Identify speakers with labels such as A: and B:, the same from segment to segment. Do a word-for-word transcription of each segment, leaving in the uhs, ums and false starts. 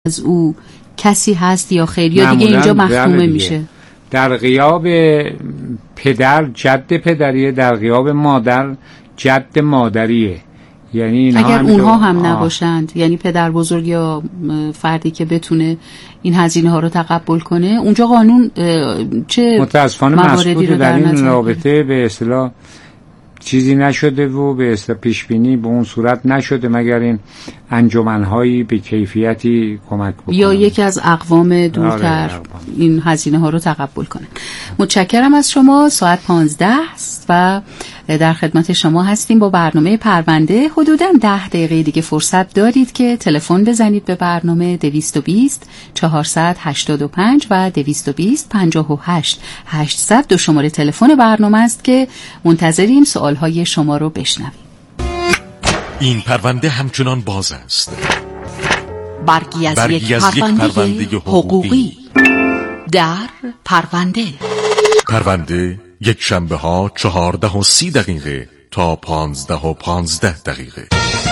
A: از او کسی هست یا خیر، یا دیگه اینجا مختومه میشه؟
B: در غیاب پدر جد پدریه، در غیاب مادر جد مادریه. یعنی
A: اگر اونها هم نباشند، یعنی پدر بزرگ یا فردی که بتونه این هزینه ها رو تقبل کنه، اونجا قانون چه
B: متاسفانه مسئول در این رابطه به اصطلاح چیزی نشده و به اصطلاح پیش بینی به اون صورت نشده مگر این انجمن‌هایی به کیفیتی کمک بکنن
A: یا یکی از اقوام دورتر این هزینه ها رو تقبل کنن. متشکرم از شما. ساعت پانزده است و در خدمت شما هستیم با برنامه پرونده. حدوداً ده دقیقه دیگه فرصت دارید که تلفن بزنید به برنامه دویست و بیست چهارصد و هشتاد و پنج و دویست و بیست پنجاه و هشت هشتصد. دو شماره تلفن برنامه است که منتظریم سوالهای شما رو بشنویم.
C: این پرونده همچنان باز است.
A: برگی از,
C: برگی
A: یک,
C: از
A: پرونده
C: یک پرونده حقوقی,
A: حقوقی. در پرونده
C: پرونده یک شنبه ها چهارده و سی دقیقه تا پانزده و پانزده دقیقه.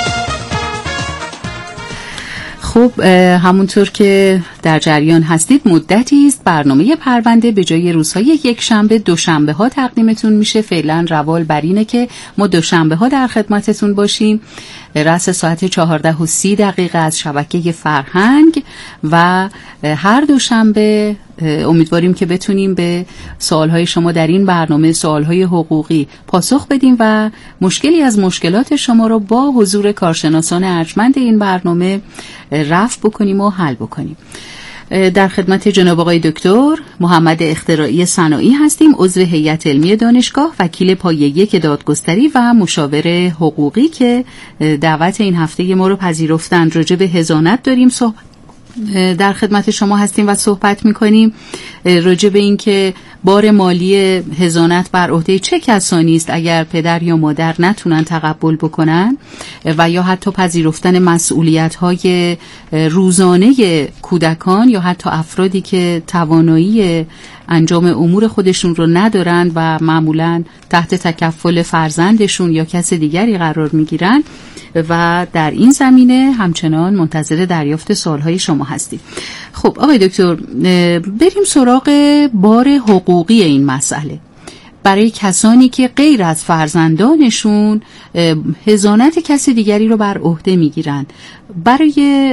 A: خب همونطور که در جریان هستید مدتی است برنامه پرونده به جای روزهای یک شنبه دو شنبه ها تقدیمتون میشه. فعلا روال بر اینه که ما دو شنبه ها در خدمتتون باشیم. رأس ساعت چهارده و سی دقیقه از شبکه فرهنگ و هر دو شنبه امیدواریم که بتونیم به سوالهای شما در این برنامه، سوالهای حقوقی، پاسخ بدیم و مشکلی از مشکلات شما رو با حضور کارشناسان ارجمند این برنامه رفع بکنیم و حل بکنیم. در خدمت جناب آقای دکتر محمد اختراعی صناعی هستیم، عضو هیئت علمی دانشگاه، وکیل پایه یک دادگستری و مشاور حقوقی که دعوت این هفته ما رو پذیرفتند. راجع به حضانت داریم صحبت در خدمت شما هستیم و صحبت می‌کنیم راجع به این که بار مالی حضانت بر عهده چه کسانی است اگر پدر یا مادر نتونن تقبل بکنن و یا حتی پذیرفتن مسئولیت‌های روزانه کودکان یا حتی افرادی که توانایی انجام امور خودشون رو ندارن و معمولاً تحت تکفل فرزندشون یا کس دیگری قرار میگیرن. و در این زمینه همچنان منتظر دریافت سوالهای شما هستیم. خب آقای دکتر، بریم سراغ بار حقوقی این مسئله. برای کسانی که غیر از فرزندانشون حضانت کسی دیگری رو بر عهده میگیرن، برای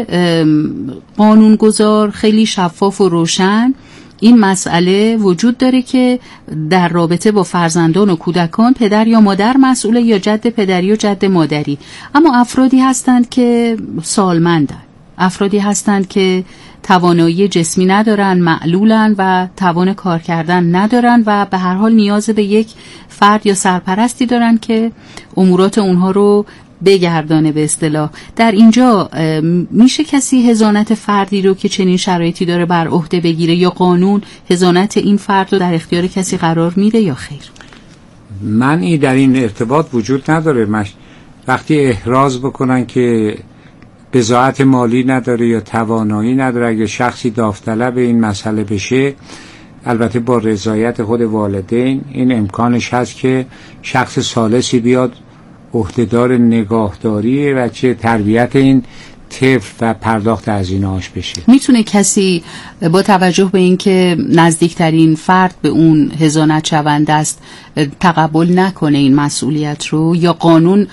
A: قانونگذار خیلی شفاف و روشن این مسئله وجود داره که در رابطه با فرزندان و کودکان پدر یا مادر مسئوله یا جد پدری و جد مادری. اما افرادی هستند که سالمندن، افرادی هستند که توانایی جسمی ندارن، معلولن و توان کار کردن ندارن و به هر حال نیاز به یک فرد یا سرپرستی دارن که امورات اونها رو بگردانه. به اصطلاح در اینجا میشه کسی حضانت فردی رو که چنین شرایطی داره بر عهده بگیره یا قانون حضانت این فرد رو در اختیار کسی قرار میده یا خیر؟
B: منعی در این ارتباط وجود نداره. مش... وقتی احراز بکنن که بضاعت مالی نداره یا توانایی نداره، اگه شخصی داوطلب این مسئله بشه، البته با رضایت خود والدین، این امکانش هست که شخص ثالثی بیاد عهدهدار نگاهداری و چه تربیت این طفل و پرداخت هزینه‌اش بشه.
A: میتونه کسی با توجه به اینکه نزدیکترین فرد به اون حضانت شونده است تقبل نکنه این مسئولیت رو، یا قانون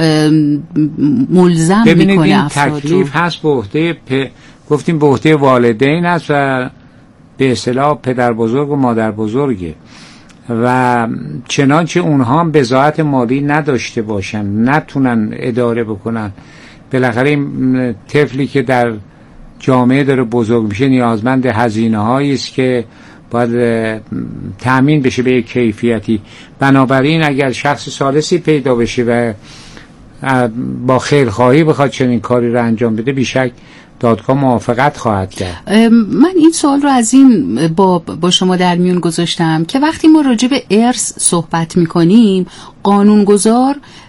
A: ملزم میکنه افراد رو؟
B: تکلیف هست به عهده پ... گفتیم به عهده والدین است و به اصطلاح پدر بزرگ و مادر بزرگه و چنانچه اونها هم بضاعت مالی نداشته باشن، نتونن اداره بکنن، بالاخره این طفلی که در جامعه داره بزرگ میشه نیازمند هزینه هایی است که باید تأمین بشه به یک کیفیتی. بنابراین اگر شخص ثالثی پیدا بشه و با خیرخواهی بخواد چنین کاری رو انجام بده، بیشک دادگاه موافقت خواهد کرد.
A: من این سوال رو از این با با شما در میون گذاشتم که وقتی ما راجع به ارث صحبت میکنیم، قانونگذار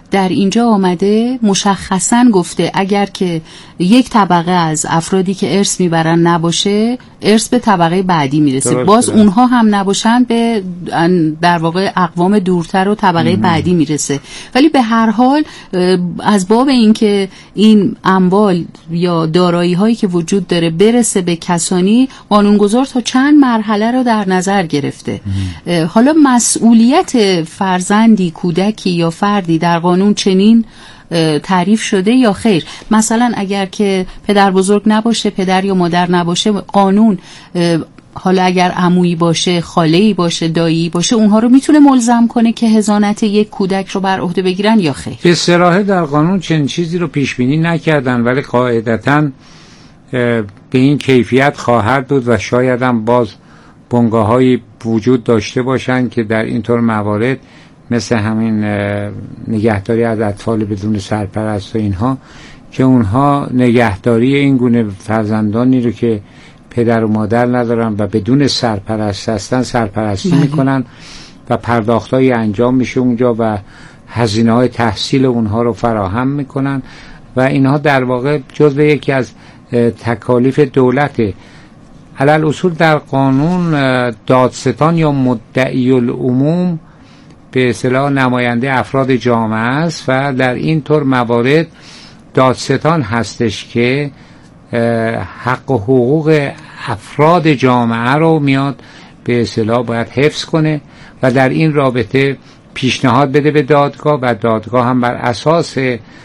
A: در اینجا آمده مشخصاً گفته اگر که یک طبقه از افرادی که ارث میبرن نباشه، ارث به طبقه بعدی میرسه. باز ده. اونها هم نباشن به در واقع اقوام دورتر و طبقه مم. بعدی میرسه. ولی به هر حال از باب اینکه این اموال یا دارایی هایی که وجود داره برسه به کسانی، قانونگذار تا چند مرحله رو در نظر گرفته. مم. حالا مسئولیت فرزندی، کودکی یا فردی در قانون چنین تعریف شده یا خیر؟ مثلا اگر که پدر بزرگ نباشه، پدر یا مادر نباشه، قانون حالا اگر عمویی باشه، خاله‌ای باشه، دایی باشه، اونها رو میتونه ملزم کنه که حضانت یک کودک رو بر عهده بگیرن یا خیر؟
B: به صراحت در قانون چنین چیزی رو پیش بینی نکردن، ولی قاعدتاً به این کیفیت خواهد بود و شاید هم باز بنگاه‌هایی وجود داشته باشن که در اینطور موارد مثل همین نگهداری از اطفال بدون سرپرست و اینها، که اونها نگهداری این گونه فرزندانی رو که پدر و مادر ندارن و بدون سرپرست هستن سرپرستی مهم. میکنن و پرداختایی انجام میشه اونجا و هزینه های تحصیل اونها رو فراهم میکنن و اینها در واقع جزو یکی از تکالیف دولته. علل اصول در قانون دادستان یا مدعی العموم به اصطلاح نماینده افراد جامعه است و در این طور موارد دادستان هستش که حق و حقوق افراد جامعه رو میاد به اصطلاح باید حفظ کنه و در این رابطه پیشنهاد بده به دادگاه و دادگاه هم بر اساس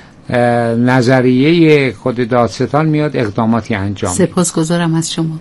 B: نظریه خود دادستان میاد اقداماتی انجام.
A: سپاسگزارم از شما.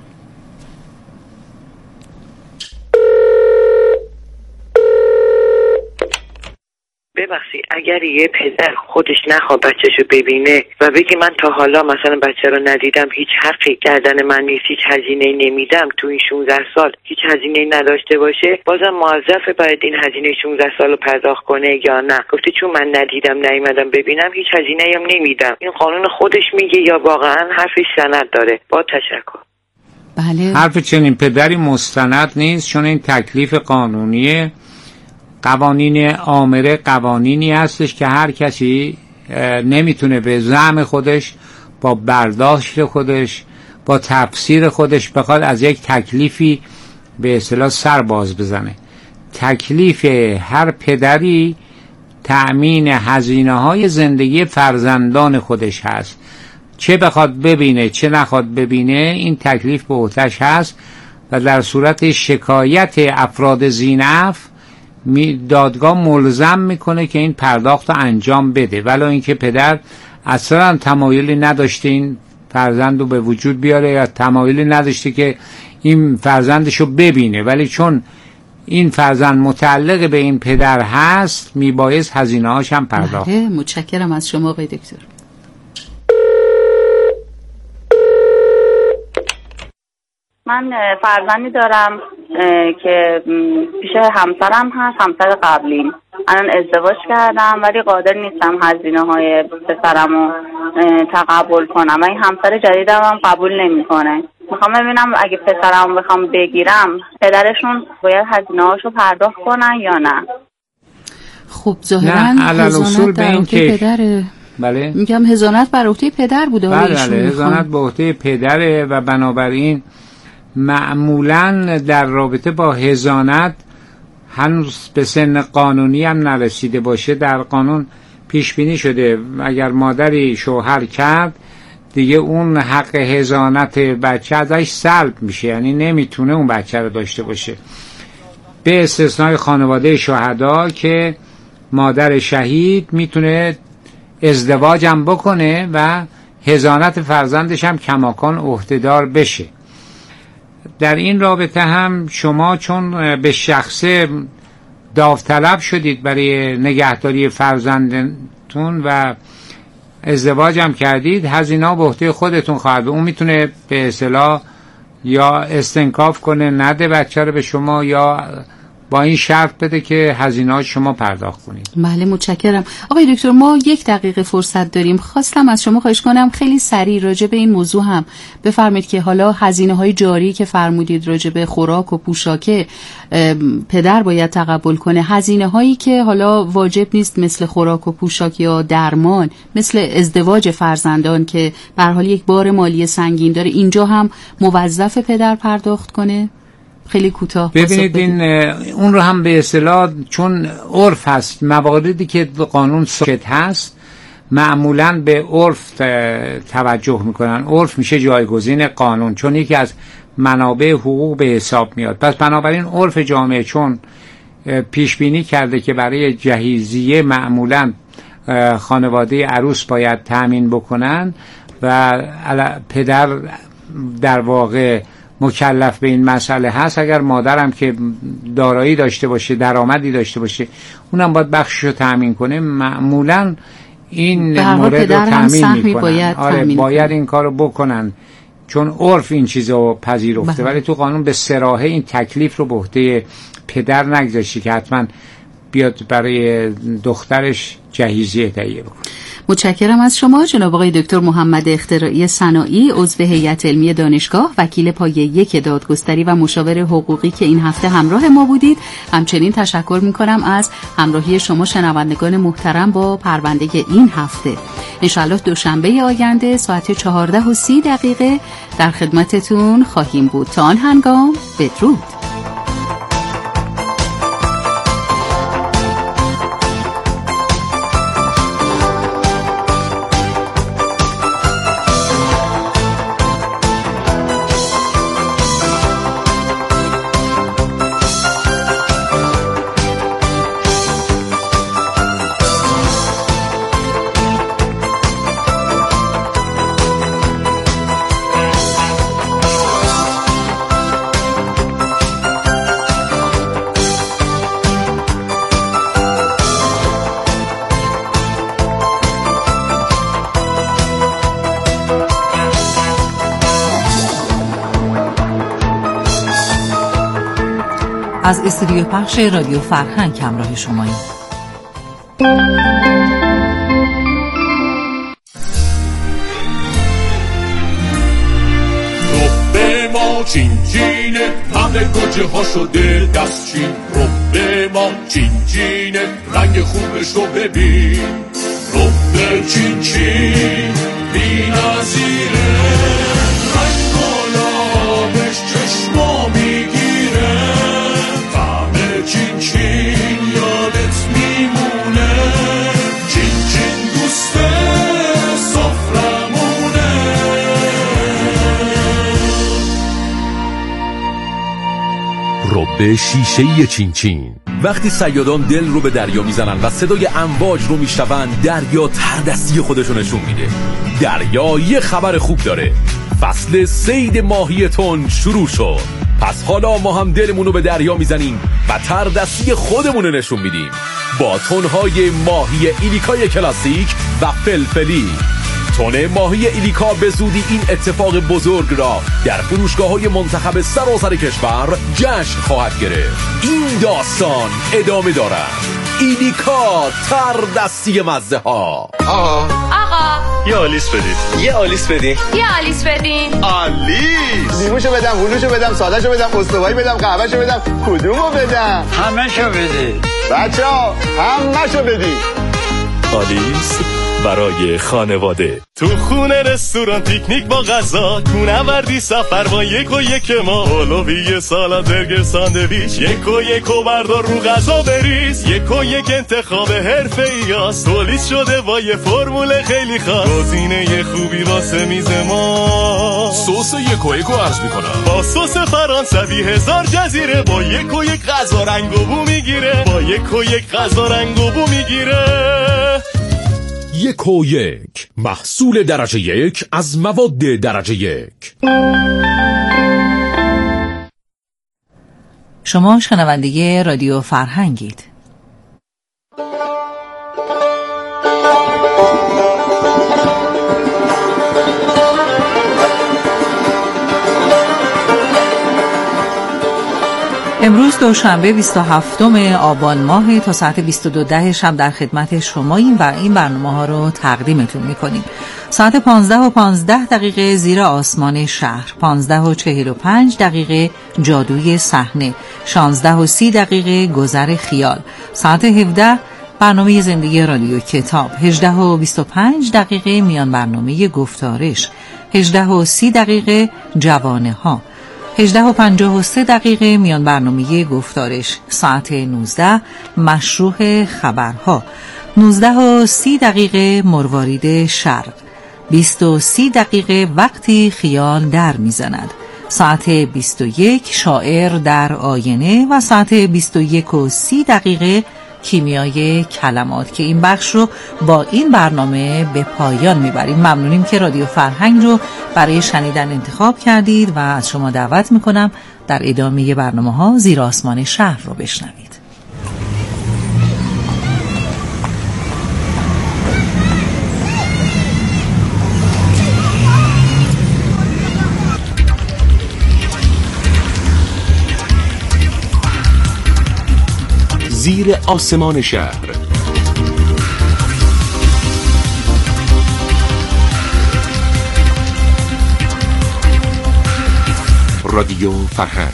D: ببخشید اگر یه پدر خودش نخواد بچه‌شو ببینه و بگی من تا حالا مثلا بچه رو ندیدم، هیچ حقی گردن من نیست، هیچ هزینه‌ای نمیدم، تو این شانزده سال هیچ هزینه‌ای نداشته باشه، بازم موظفه باید این هزینه شانزده سال رو پرداخت کنه یا نه؟ گفته چون من ندیدم نیومدم ببینم هیچ هزینه‌ای هم نمیدم. این قانون خودش میگه یا واقعا حرفش سند داره؟ با تشکر.
A: بله.
B: حرف چنین پدری مستند نیست، چون این تکلیف قانونیه. قوانین آمره قوانینی هستش که هر کسی نمیتونه به زعم خودش، با برداشت خودش، با تفسیر خودش بخواد از یک تکلیفی به اصطلاح سر باز بزنه. تکلیف هر پدری تأمین هزینه های زندگی فرزندان خودش هست، چه بخواد ببینه چه نخواد ببینه این تکلیف به عهده‌اش هست و در صورت شکایت افراد ذی‌نفع دادگاه ملزم میکنه که این پرداخت رو انجام بده، ولی اینکه پدر اصلا تمایلی نداشته این فرزند رو به وجود بیاره یا تمایلی نداشته که این فرزندشو ببینه، ولی چون این فرزند متعلق به این پدر هست میبایست هزینه هاش هم پرداخت.
A: متشکرم از شما آقای دکتر.
E: من فرزندی دارم که پیش همسرم هست، همسر قبلیم. الان ازدواج کردم ولی قادر نیستم هزینه های پسرم رو تقبل کنم و این همسر جدیدم هم قبول نمی کنه. میخوام ببینم اگه پسرم بخوام بگیرم پدرشون باید هزینه هاشو پرداخت کنن یا نه.
A: خب ظاهرا هزانت بر عهده پدره.
B: بله
A: میگم هزانت بر عهده پدر بوده.
B: بله بله هزانت بر عهده پدره و بنابراین معمولاً در رابطه با هزانت هنوز به سن قانونی هم نرسیده باشه در قانون پیش بینی شده اگر مادری شوهر کرد دیگه اون حق هزانت بچه ازش سلب میشه، یعنی نمیتونه اون بچه رو داشته باشه، به استثنای خانواده شهدا که مادر شهید میتونه ازدواج هم بکنه و هزانت فرزندش هم کماکان عهده‌دار بشه. در این رابطه هم شما چون به شخصه داوطلب شدید برای نگهداری فرزندتون و ازدواج هم کردید، هزینه به عهده خودتون خواهد بود. اون میتونه به اصطلاح یا استنکاف کنه نده بچه رو به شما یا با این شرط بده که هزینه‌ها شما پرداخت کنید.
A: بله متشکرم. آقای دکتر ما یک دقیقه فرصت داریم، خواستم از شما خواهش کنم خیلی سریع راجع به این موضوع هم بفرمایید که حالا هزینه‌های جاری که فرمودید راجع به خوراک و پوشاک پدر باید تقبل کنه، هزینه‌هایی که حالا واجب نیست مثل خوراک و پوشاک یا درمان، مثل ازدواج فرزندان که به هر حال یک بار مالی سنگین داره، اینجا هم موظف پدر پرداخت کنه؟ خیلی کوتاه
B: ببینید این اون رو هم به اصطلاح چون عرف هست، مواردی که قانون ساکت هست معمولاً به عرف توجه میکنن. عرف میشه جایگزین قانون چون یکی از منابع حقوق به حساب میاد. پس بنابراین عرف جامعه چون پیش بینی کرده که برای جهیزیه معمولاً خانواده عروس باید تأمین بکنن و پدر در واقع مکلف به این مسئله هست. اگر مادرم که دارایی داشته باشه، درآمدی داشته باشه، اونم باید بخششو تأمین کنه. معمولاً این مورد رو تأمین میکنن.
A: باید,
B: آره باید این کارو بکنن چون عرف این چیزو پذیرفته. ولی تو قانون به صراحت این تکلیف رو به عهده پدر نگذاشته که حتما بیاد برای دخترش جهیزیه تهیه بکنه.
A: متشکرم از شما جناب آقای دکتر محمد اختراعی صناعی، عضو هیئت علمی دانشگاه، وکیل پایه یک دادگستری و مشاور حقوقی که این هفته همراه ما بودید. همچنین تشکر می‌کنم از همراهی شما شنوندگان محترم با پرونده این هفته. انشاءالله دوشنبه آینده ساعت چهارده و سی دقیقه در خدمتتون خواهیم بود. تا آن هنگام بدرود.
F: از استودیو پخش رادیو فرهنگ همراه شماییم.
G: رب ما چین چینه، همه گوجه ها شده دستچین. رب ما چین چینه، رنگ خوبش رو ببین. رب چین چین بی نظیره، رنگ گلابش چشما میگیره. چین چین یادت میمونه، چین چین دوست سفرمونه.
H: رب شیشه‌ای چین چین. وقتی صیادان دل رو به دریا میزنن و صدای امواج رو میشنون، دریا تردستی خودشو نشون میده. دریا یه خبر خوب داره، فصل صید ماهی تن شروع شد. پس حالا ما هم دلمون رو به دریا میزنیم و تردستی خودمون رو نشون میدیم با تنهای ماهی ایلیکای کلاسیک و فلفلی. تن ماهی ایلیکا به زودی این اتفاق بزرگ را در فروشگاه‌های منتخب سراسر کشور جشن خواهد گرفت. این داستان ادامه دارد. ایلیکا تردستی مزه ها.
I: آقا
J: آقا
I: یه آلیس بدید.
J: یه آلیس بدین
I: یه آلیس بدین.
J: آلیس.
I: لیموشو بدم، هلوشو بدم، سادهشو بدم، استوایی بدم، قهوهشو بدم، کدومو بدم؟
K: همه‌شو بده.
I: بچه‌ها همه‌شو بدید.
L: آلیس برای خانواده.
M: تو خونه، رستوران، پیکنیک با غذا، کوهنوردی، سفر با یک و یک ما. اولویه، سالاد، برگر، ساندویچ، یک و یک و بردار رو غذا بریز. یک و یک انتخاب حرفه‌ای‌هاست، تولید شده با یه فرمول خیلی خاص. گزینه خوبی واسه میز ما.
L: سس یک و یک رو عرض میکنم
M: با سس فرانسوی هزار جزیره. با یک و یک غذا رنگ و بو میگیره. با یک و یک غذا رنگ و بو میگیره.
H: یک و یک، محصول درجه یک از مواد درجه یک.
F: شما شنونده رادیو فرهنگید. امروز دوشنبه بیست و هفتم آبان ماه تا ساعت بیست و دو ده شب در خدمت شماییم و این برنامه ها رو تقدیمتون میکنیم. ساعت پانزده و پانزده دقیقه زیر آسمان شهر، پانزده و چهل و پنج دقیقه جادوی صحنه، شانزده و سی دقیقه گذر خیال، ساعت هفده برنامه زندگی رادیو کتاب، هجده و بیست و پنج دقیقه میان برنامه گفتارش، هجده و سی دقیقه جوانه ها، هجده و پنجاه و سه دقیقه میان برنامه گفتارش، ساعت نوزده مشروح خبرها، نوزده و سی دقیقه مروارید شرق، بیست و سی دقیقه وقتی خیال در میزند، ساعت بیست و یک شاعر در آینه و ساعت بیست و یک و سی دقیقه کیمیای کلمات که این بخش رو با این برنامه به پایان میبریم. ممنونیم که رادیو فرهنگ رو برای شنیدن انتخاب کردید و از شما دعوت میکنم در ادامه برنامه ها زیر آسمان شهر رو بشنوید.
H: زیر آسمان شهر، رادیو فرهنگ.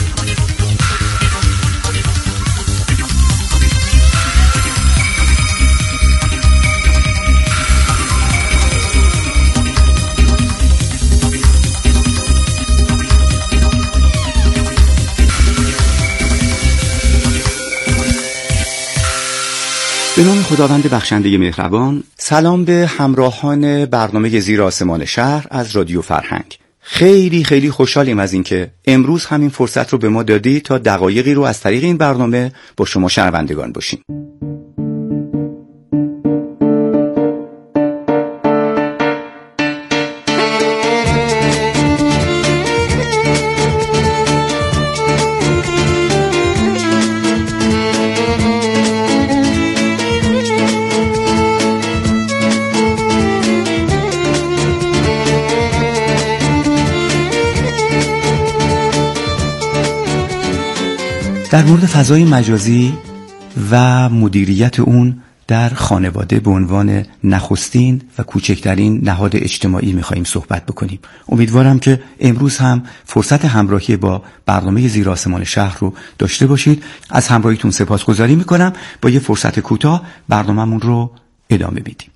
K: به نام خداوند بخشنده مهربان. سلام به همراهان برنامه زیر آسمان شهر از رادیو فرهنگ. خیلی خیلی خوشحالیم از اینکه امروز همین فرصت رو به ما دادی تا دقایقی رو از طریق این برنامه با شما شنوندگان باشیم. در مورد فضای مجازی و مدیریت اون در خانواده به عنوان نخستین و کوچکترین نهاد اجتماعی می‌خوایم صحبت بکنیم. امیدوارم که امروز هم فرصت همراهی با برنامه زیر آسمان شهر رو داشته باشید. از همراهیتون سپاسگزاری می‌کنم. با یه فرصت کوتاه برنامه‌مون رو ادامه میدیم.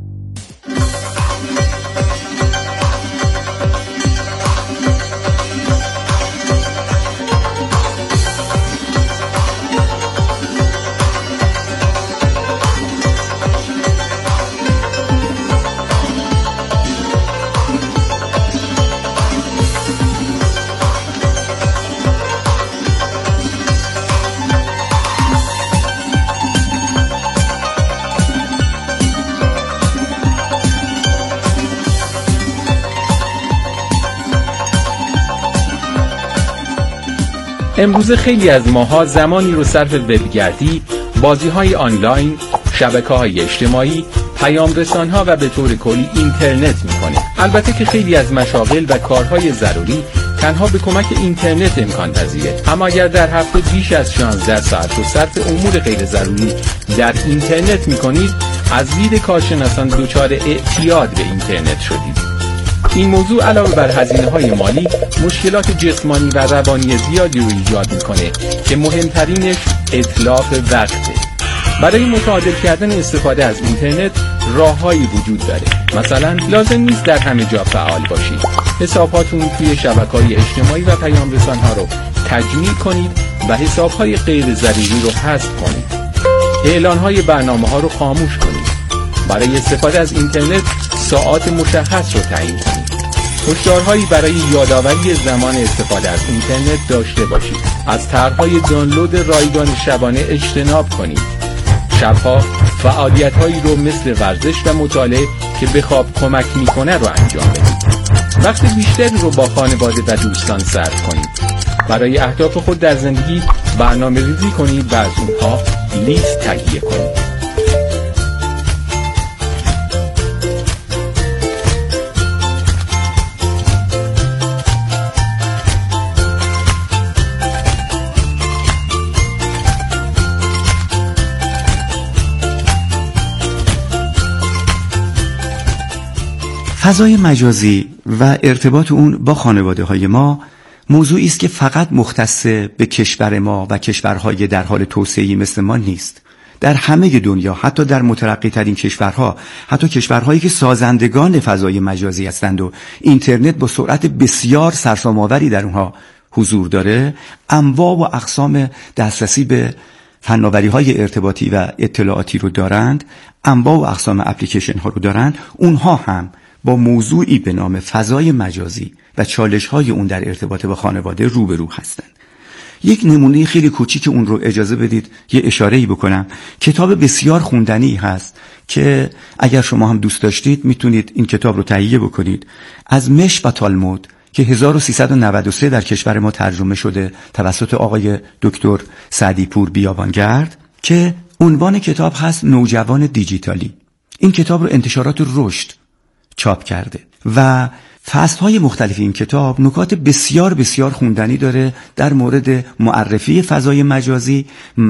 N: امروز خیلی از ماها زمانی رو صرف وبگردی، بازی‌های آنلاین، شبکه‌های اجتماعی، پیام‌رسان‌ها و به طور کلی اینترنت می‌کنیم. البته که خیلی از مشاغل و کارهای ضروری تنها به کمک اینترنت امکان پذیره. اما اگر در هفته بیش از شانزده ساعت رو صرف امور غیر ضروری در اینترنت می‌کنید، از دید کارشناسان دچار اعتیاد به اینترنت شدید. این موضوع علاوه بر هزینه‌های مالی، مشکلات جسمانی و روانی زیادی رو ایجاد می‌کنه که مهمترینش اتلاف وقته. برای متعادل کردن استفاده از اینترنت راه‌هایی وجود داره. مثلا لازم نیست در همه جا فعال باشید. حساباتون توی شبکه‌های اجتماعی و پیام‌رسان‌ها رو تجمیع کنید و حساب‌های غیر ضروری رو حذف کنید. اعلان‌های برنامه‌ها رو خاموش کنید. برای استفاده از اینترنت ساعات مشخص رو تعیین کنید. هشدارهایی برای یادآوری زمان استفاده از اینترنت داشته باشید. از طرح‌های دانلود رایگان شبانه اجتناب کنید. شبها فعالیت‌هایی رو مثل ورزش و مطالعه که به خواب کمک می‌کنه رو انجام بدید. وقت بیشتری رو با خانواده و دوستان صرف کنید. برای اهداف خود در زندگی برنامه‌ریزی کنید و از اونها لیست تهیه کنید.
K: فضای مجازی و ارتباط اون با خانواده های ما موضوعی است که فقط مختص به کشور ما و کشورهای در حال توسعه‌ای مثل ما نیست. در همه دنیا، حتی در مترقی ترین کشورها، حتی کشورهایی که سازندگان فضای مجازی هستند و اینترنت با سرعت بسیار سرسام‌آوری در اونها حضور داره، انواع و اقسام دسترسی به فناوری‌های ارتباطی و اطلاعاتی رو دارند، انواع و اقسام اپلیکیشن ها رو دارند. اونها هم با موضوعی به نام فضای مجازی و چالش‌های اون در ارتباط با خانواده روبرو هستند. یک نمونه خیلی کوچیک اون رو اجازه بدید یه اشاره‌ای بکنم. کتاب بسیار خوندنی هست که اگر شما هم دوست داشتید میتونید این کتاب رو تهیه بکنید. از مش و تالمود که هزار و سیصد و نود و سه در کشور ما ترجمه شده توسط آقای دکتر سعدی پور بیابانگرد، که عنوان کتاب هست نوجوان دیجیتالی. این کتاب رو انتشارات رشد چاپ کرده و فصل‌های مختلف این کتاب نکات بسیار بسیار خوندنی داره در مورد معرفی فضای مجازی،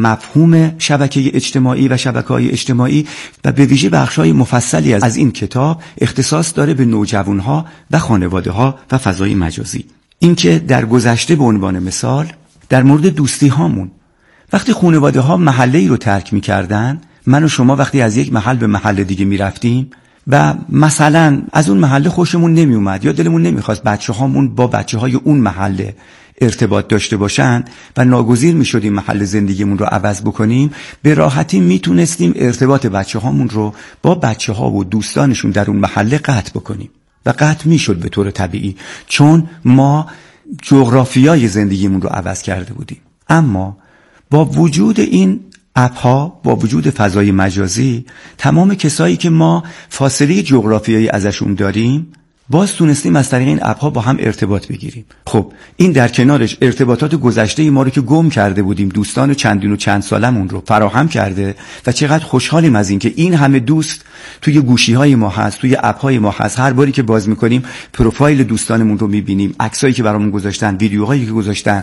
K: مفهوم شبکه اجتماعی و شبکه‌های اجتماعی، و به ویژه بخش‌های مفصلی از این کتاب اختصاص داره به نوجوان‌ها و خانواده‌ها و فضای مجازی. اینکه در گذشته به عنوان مثال در مورد دوستی هامون، وقتی خانواده‌ها محله‌ای رو ترک می‌کردن، من و شما وقتی از یک محل به محل دیگه می‌رفتیم و مثلا از اون محله خوشمون نمی اومد یا دلمون نمیخواست بچه هامون با بچه های اون محله ارتباط داشته باشن و ناگزیر می شدیم محل زندگیمون رو عوض بکنیم، به راحتی می تونستیم ارتباط بچه هامون رو با بچه ها و دوستانشون در اون محله قطع بکنیم و قطع می شد به طور طبیعی، چون ما جغرافیای زندگیمون رو عوض کرده بودیم. اما با وجود این اپ ها، با وجود فضای مجازی، تمام کسایی که ما فاصله جغرافیایی ازشون داریم باز تونستیم از طریق این اپ ها با هم ارتباط بگیریم. خب این در کنارش ارتباطات گذشته ما رو که گم کرده بودیم، دوستان چندین و چند سالمون رو فراهم کرده و چقدر خوشحالیم از این که این همه دوست توی گوشی های ما هست، توی اپ های ما هست. هر باری که باز میکنیم پروفایل دوستانمون رو میبینیم، عکسایی که برامون گذاشتن، ویدیوهایی که گذاشتن،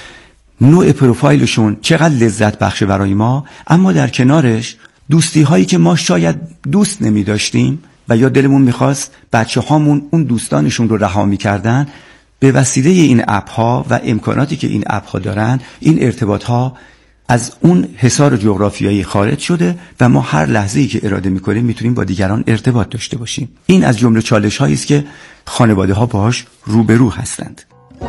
K: نوع پروفایلشون چقدر لذت بخشه برای ما. اما در کنارش دوستی هایی که ما شاید دوست نمی داشتیم و یا دلمون میخواست بچه هامون اون دوستانشون رو رها میکردن، به وسیله این اپ ها و امکاناتی که این اپ ها دارن، این ارتباط ها از اون حصار جغرافیایی خارج شده و ما هر لحظه‌ای که اراده میکنیم میتونیم با دیگران ارتباط داشته باشیم. این از جمله چالش هایی است که خانواده ها باهاش روبرو هستند.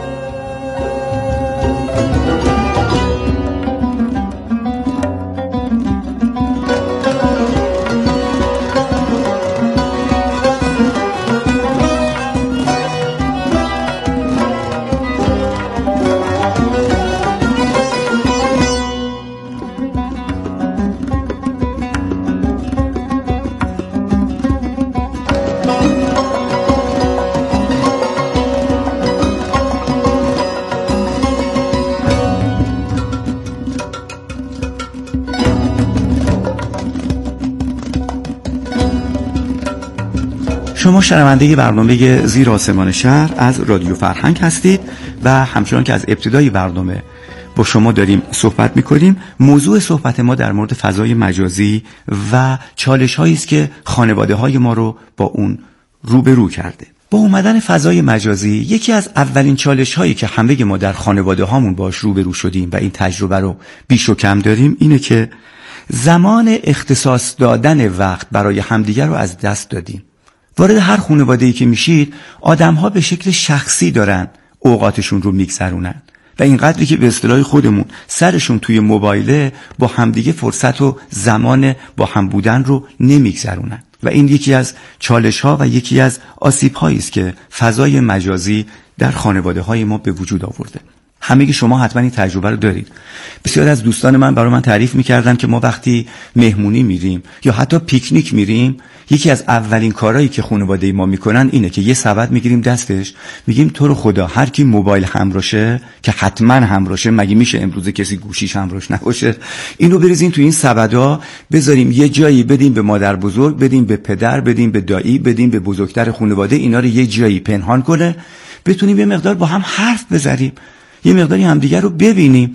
K: شما شنونده برنامه زیر آسمان شهر از رادیو فرهنگ هستید و همچنان که از ابتدای برنامه با شما داریم صحبت میکنیم، موضوع صحبت ما در مورد فضای مجازی و چالش هایی است که خانواده های ما رو با اون روبرو کرده. با اومدن فضای مجازی یکی از اولین چالش هایی که همه ما در خانواده هامون باش روبرو شدیم و این تجربه رو بیش و کم داریم اینه که زمان اختصاص دادن وقت برای همدیگر رو از دست دادیم. وارد هر خانواده‌ای که میشید آدم‌ها به شکل شخصی دارن اوقاتشون رو میگذرونن و این قدری که به اصطلاح خودمون سرشون توی موبایله با همدیگه فرصت و زمان با هم بودن رو نمیگذرونن و این یکی از چالش‌ها و یکی از آسیب‌هایی است که فضای مجازی در خانواده‌های ما به وجود آورده. همه شما حتما این تجربه رو دارید. بسیار از دوستان من برای من تعریف می‌کردن که ما وقتی مهمونی میریم یا حتی پیکنیک میریم، یکی از اولین کارهایی که خانواده ما میکنن اینه که یه سبد میگیریم دستش، میگیم تو رو خدا هر کی موبایل همراشه، که حتما همراشه، مگه میشه امروز کسی گوشیش همراش نباشه، اینو بریزین تو این سبدا، بذاریم یه جایی، بدیم به مادر بزرگ، بدیم به پدر، بدیم به دایی، بدیم به بزرگتر خانواده، اینا رو یه جایی پنهان کنه، بتونیم یه مقدار با هم حرف بزنیم، یه مقداری همدیگر رو ببینیم.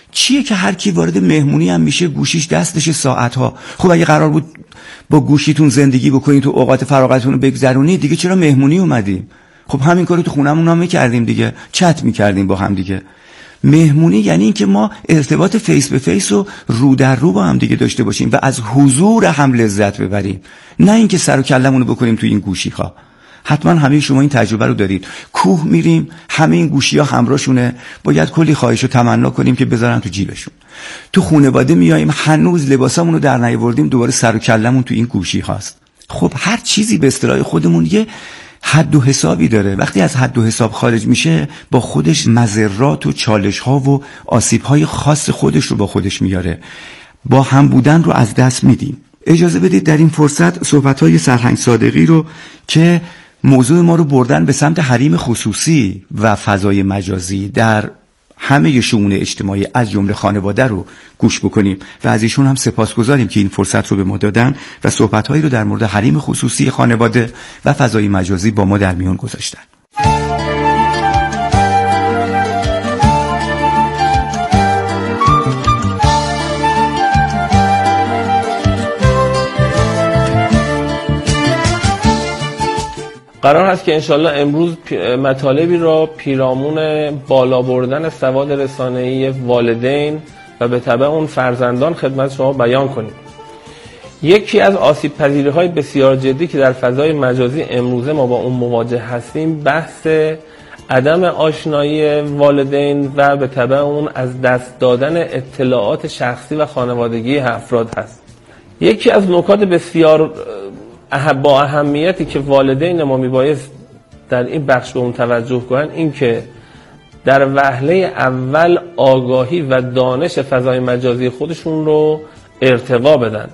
K: چیه که هر کی وارد مهمونی هم میشه گوشیش دستش ساعتها؟ خب اگه قرار بود با گوشیتون زندگی بکنید تو اوقات فراغتتون رو بگذرونید، دیگه چرا مهمونی اومدیم؟ خب همین کارو تو خونمون هم میکردیم دیگه، چت میکردیم با هم دیگه. مهمونی یعنی این که ما ارتباط فیس به فیس و رو در رو با هم دیگه داشته باشیم و از حضور هم لذت ببریم، نه اینکه سر و کلمون رو بکنیم تو این گوشی ها. حتما همه شما این تجربه رو دارید. کوه میریم، همه این گوشی ها همراهشونه، باید کلی خواهش و تمنا کنیم که بذارن تو جیبشون. تو خانواده میاییم، هنوز لباسامون رو در نیاوردیم، دوباره سر و کلمون تو این گوشی هاست. خب هر چیزی به اصطلاح خودمون یه حد و حسابی داره. وقتی از حد و حساب خارج میشه با خودش مضرات و چالش ها و آسیب های خاص خودش رو با خودش میاره. با هم بودن رو از دست میدیم. اجازه بدید در این فرصت صحبت های سرهنگ صادقی رو که موضوع ما رو بردن به سمت حریم خصوصی و فضای مجازی در همه شئون اجتماعی از جمله خانواده رو گوش بکنیم و از ایشون هم سپاسگزاریم که این فرصت رو به ما دادن و صحبت‌هایی رو در مورد حریم خصوصی خانواده و فضای مجازی با ما در میون گذاشتن.
O: قرار هست که انشالله امروز مطالبی را پیرامون بالا بردن سواد رسانه‌ای والدین و به تبع اون فرزندان خدمت شما بیان کنیم. یکی از آسیب پذیری‌های بسیار جدی که در فضای مجازی امروزه ما با اون مواجه هستیم بحث عدم آشنایی والدین و به تبع اون از دست دادن اطلاعات شخصی و خانوادگی افراد هست. یکی از نکات بسیار با اهمیتی که والدین ما میبایست در این بخش به اون توجه کنن این که در وهله اول آگاهی و دانش فضای مجازی خودشون رو ارتقا بدن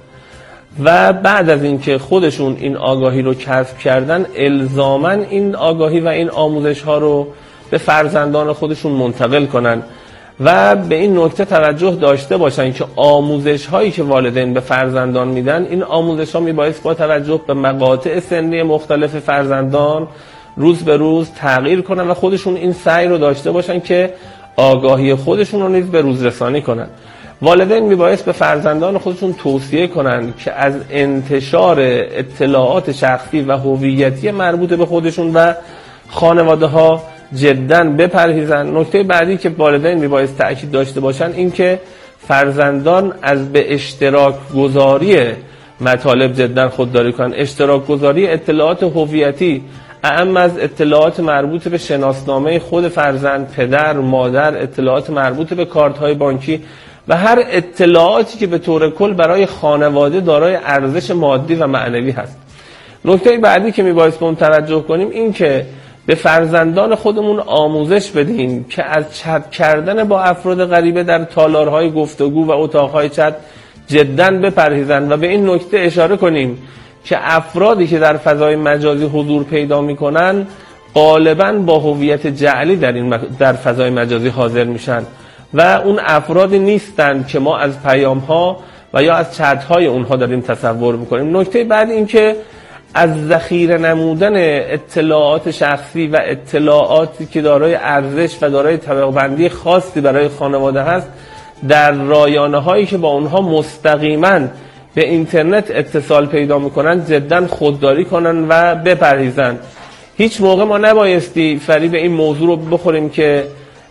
O: و بعد از اینکه خودشون این آگاهی رو کسب کردن الزاماً این آگاهی و این آموزش ها رو به فرزندان خودشون منتقل کنن و به این نکته توجه داشته باشن که آموزش هایی که والدین به فرزندان میدن این آموزش ها میبایست با توجه به مقاطع سنی مختلف فرزندان روز به روز تغییر کنن و خودشون این سعی رو داشته باشن که آگاهی خودشون رو نیز به روز رسانی کنن. والدین میبایست به فرزندان خودشون توصیه کنن که از انتشار اطلاعات شخصی و هویتی مربوط به خودشون و خانواده ها جداً بپرهیزن. نکته بعدی که والدین میبایست تأکید داشته باشن این که فرزندان از به اشتراک گذاری مطالب جداً خودداری کنن. اشتراک گذاری اطلاعات هویتی اهم از اطلاعات مربوط به شناسنامه خود فرزند، پدر، مادر، اطلاعات مربوط به کارت‌های بانکی و هر اطلاعاتی که به طور کل برای خانواده دارای ارزش مادی و معنوی هست. نکته بعدی که میبایست به اون توجه کنیم این که به فرزندان خودمون آموزش بدیم که از چت کردن با افراد غریبه در تالارهای گفتگو و اتاقهای چت جداً بپرهیزن و به این نکته اشاره کنیم که افرادی که در فضای مجازی حضور پیدا میکنن غالباً با هویت جعلی در این در فضای مجازی حاضر میشن و اون افرادی نیستن که ما از پیام‌ها و یا از چت‌های اونها داریم تصور میکنیم. نکته بعد این که از ذخیره نمودن اطلاعات شخصی و اطلاعاتی که دارای ارزش و دارای طبقه بندی خاصی برای خانواده هست در رایانه هایی که با اونها مستقیما به اینترنت اتصال پیدا میکنن جدا خودداری کنن و بپرهیزن. هیچ موقع ما نبایستی فریب این موضوع رو بخوریم که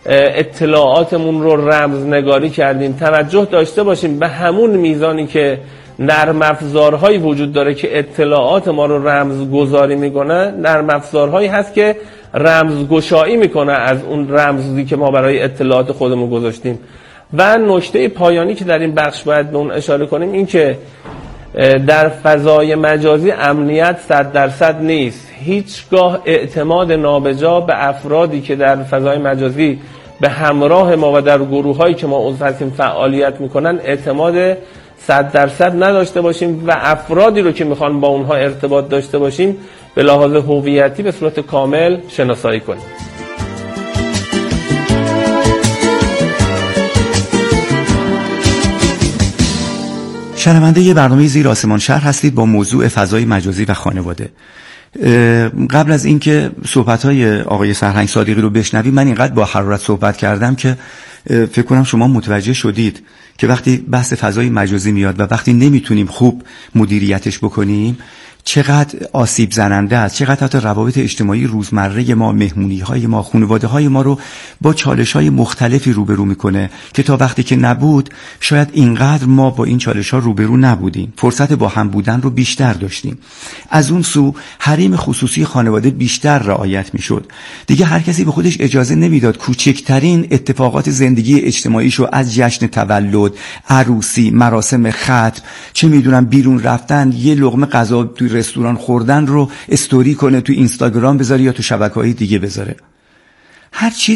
O: اطلاعاتمون رو رمزنگاری کردیم. توجه داشته باشیم به همون میزانی که نرم افزارهایی وجود داره که اطلاعات ما رو رمزگذاری میکنه، نرم افزارهایی هست که رمزگشایی میکنه از اون رمزی که ما برای اطلاعات خودمون گذاشتیم. و نکته پایانی که در این بخش باید به اون اشاره کنیم این که در فضای مجازی امنیت صد درصد نیست. هیچگاه اعتماد نابجا به افرادی که در فضای مجازی به همراه ما و در گروه‌هایی که ما عضو هستیم فعالیت میکنن اعتماد صد درصد نداشته باشیم و افرادی رو که میخوان با اونها ارتباط داشته باشیم به لحاظ هویتی به صورت کامل شناسایی کنیم.
K: شنونده یه برنامه زیر آسمان شهر هستید با موضوع فضای مجازی و خانواده. قبل از اینکه صحبت‌های آقای سرهنگ صادقی رو بشنویم من اینقدر با حرارت صحبت کردم که فکر کنم شما متوجه شدید که وقتی بحث فضای مجازی میاد و وقتی نمیتونیم خوب مدیریتش بکنیم چقدر آسیب زننده است، چقدر حتی روابط اجتماعی روزمره ما، مهمونی های ما، خانواده های ما رو با چالش های مختلفی روبرو میکنه که تا وقتی که نبود شاید اینقدر ما با این چالش ها روبرو نبودیم، فرصت با هم بودن رو بیشتر داشتیم. از اون سو حریم خصوصی خانواده بیشتر رعایت میشد. دیگه هر کسی به خودش اجازه نمیداد کوچکترین اتفاقات زندگی اجتماعیشو از جشن تولد، عروسی، مراسم ختم، چه میدونم بیرون رفتن، یه لقمه غذا توی رستوران خوردن رو استوری کنه، تو اینستاگرام بذاره یا تو شبکه‌های دیگه بذاره. هر چیز